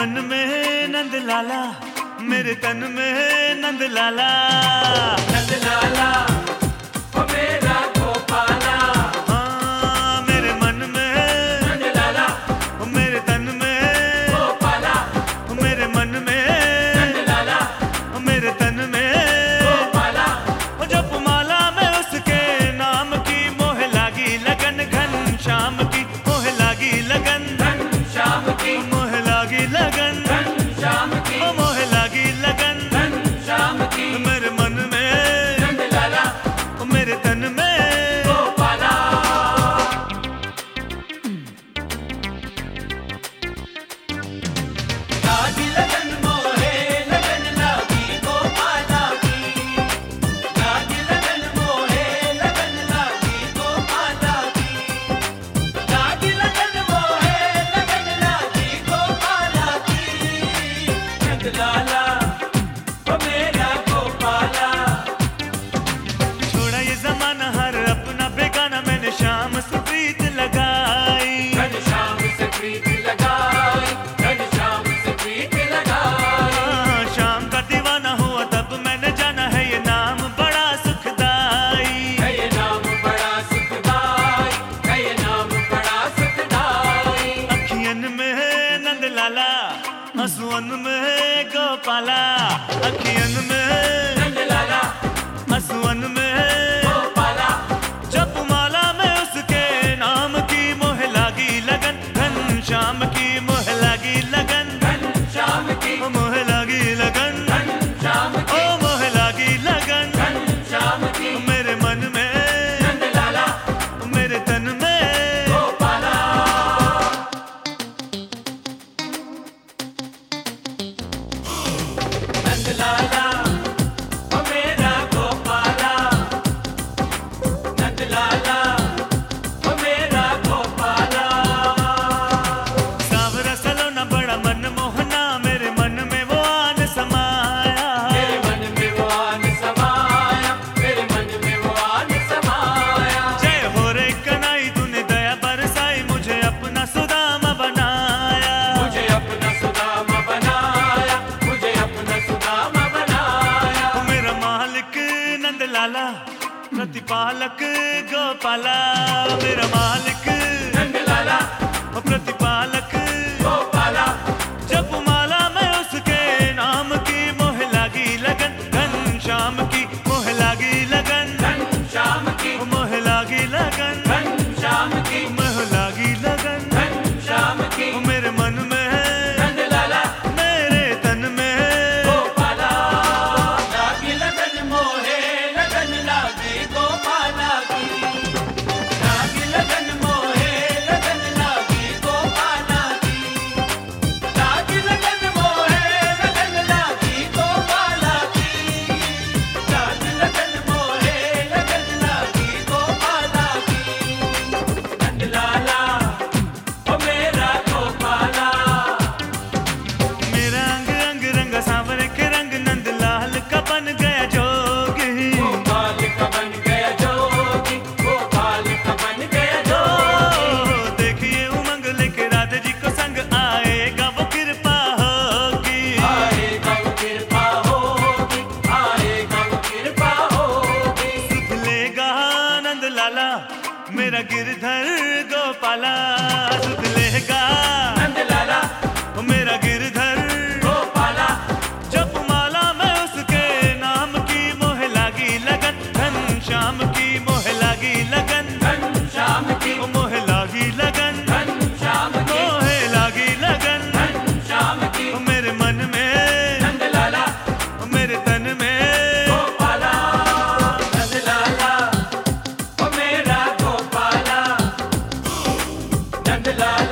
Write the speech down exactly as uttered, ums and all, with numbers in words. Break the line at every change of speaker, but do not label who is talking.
मन में नंद लाला, मेरे तन में नंद लाला।
नंद लाला ओ मेरा गोपाला,
हाँ मेरे मन में
नंद लाला
मेरे तन में
गोपाला,
मेरे मन में
नंद लाला
मेरे तन में
गोपाला।
जप माला में उसके नाम की मोह लागी लगन, घन श्याम की मोह लागी लगन,
घन श्याम की
मोह लागी लगन,
घन श्याम की
मोह लागी लगन,
घन श्याम की।
मेरे मन में
नंद लाला
मेरे तन में
गोपाला। लागी लगन मोहे लगन लागी गोपाला की, लागी लगन मोहे लगन लागी गोपाला की, लागी लगन मोहे लगन लागी गोपाला की। नंद लाला ओ मेरा गोपाला,
छोड़ा ये जमाना हर अपना बेगाना, मैंने शाम से प्रीत लगाई।
घन श्याम से प्रीत लगाई, घन श्याम से प्रीत लगाई।
हाँ, शाम का दीवाना हुआ तब मैंने जाना है ये नाम बड़ा सुखदाई।
है ये नाम बड़ा सुखदाई, है ये नाम बड़ा सुखदाई।
अखियन में है नंद लाला, हंसुअन में है गोपाला। अखियन में है
नंद लाला
हंसुअन में है
गोपाला,
जप माला में उसके नाम की मोह लागी लगन, घन श्याम की मोह लागी लगन,
घन श्याम की
मोह लागी लगन,
घन श्याम
ओ
की
मोह लागी लगन,
घन श्याम की।
मेरे मन में
नंद लाला
मेरे तन में
गोपाला। नंद लाला ओ मेरा गोपाला, नंद लाला ओ मेरा गोपाला।
सावरा सलोना बड़ा मन मोहना, मेरे मन में वो आन समाया।
मेरे मन में वो आन समाया, मेरे मन में वो आन समाया।
जय हो रे कनाई तूने दया बरसाई, मुझे अपना सुदामा बनाया।
मुझे अपना सुदामा बनाया, मुझे अपना सुदामा बनाया।
ओ मेरा मालिक नंद लाला, प्रतिपालक गोपाला। मेरा मालिक
नंद लाला
प्रतिपालक
गोपाला,
जप माला में उसके नाम की मोह लागी लगन, घन श्याम की मोह लागी लगन,
घन श्याम की
मोह लागी लगन,
घन श्याम की
मोह लागी लगन,
घन श्याम की।
मेरे मन में
नंद लाला
मेरे तन में
गोपाला, लागी लगन मोहे लगन लागी गोपाला की, लागी लगन मोहे लगन लागी गोपाला की, लागी लगन मोहे लगन लागी गोपाला की, लागी लगन मोहे लगन लागी गोपाला की। नंद लाला ओ मेरा गोपाला,
मेरा अंग अंग रंग सांवरे के रंग, नंद लाल का बन गया जोगी।
गोपाल का बन गया जोगी, गोपाल का बन गया जोगी।
ओ, देखिए उमंग लेके राधा जी को संग आएगा वो कृपा होगी।
आएगा वो कृपा होगी, आएगा वो कृपा होगी।
सुध लेगा नंद लाला, मेरा गिरधर गोपाला। सुध लेगा
नंद लाला
मेरा गिरधर
गोपाला,
जप माला में उसके नाम की मोह लागी लगन, घन श्याम की मोह लागी लगन,
घन श्याम की
मोह लागी लगन,
घन श्याम की
मोह लागी लगन,
घन श्याम की।
मेरे मन में
नंद लाला
मेरे तन में
गोपाला, नंद लाला ओ मेरा गोपाला, नंद लाला